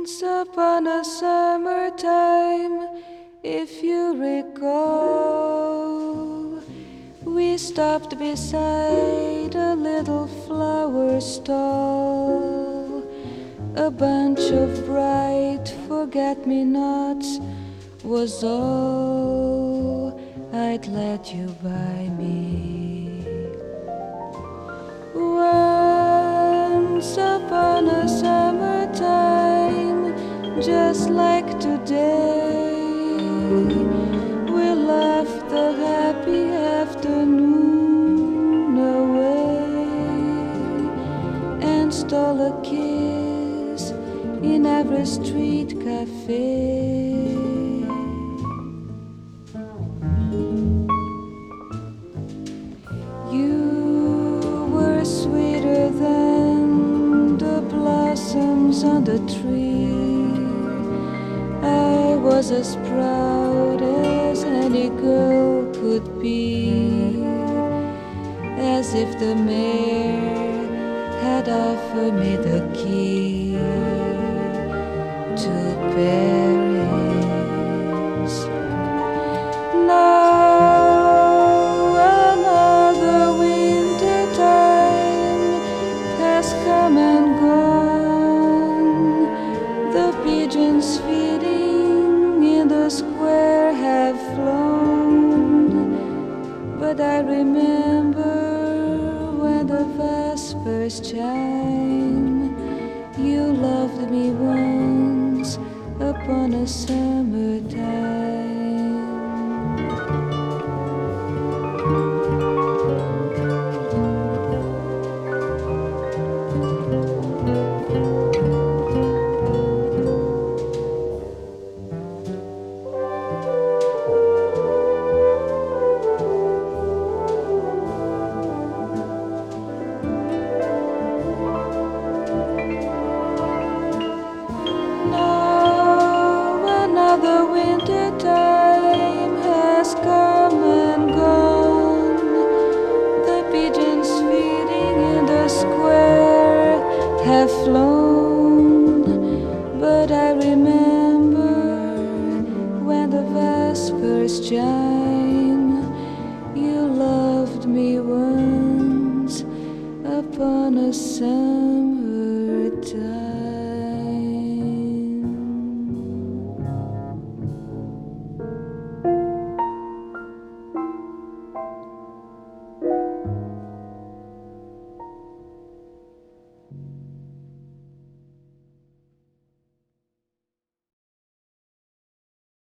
Once upon a summertime, if you recall, we stopped beside a little flower stall. A bunch of bright forget-me-nots was all I'd let you buy me. Once upon a summertime, just like today, we laughed the happy afternoon away and stole a kiss in every street cafe. You were sweeter than the blossoms on the tree. I was as proud as any girl could be, as if the mayor had offered me the key to Paris. Now another winter time has come and gone. The pigeons feeding in the square have flown, but I remember when the vespers chime. You loved me once upon a summertime. The winter time has come and gone. The pigeons feeding in the square have flown, but I remember when the vespers chime. You loved me once upon a summertime.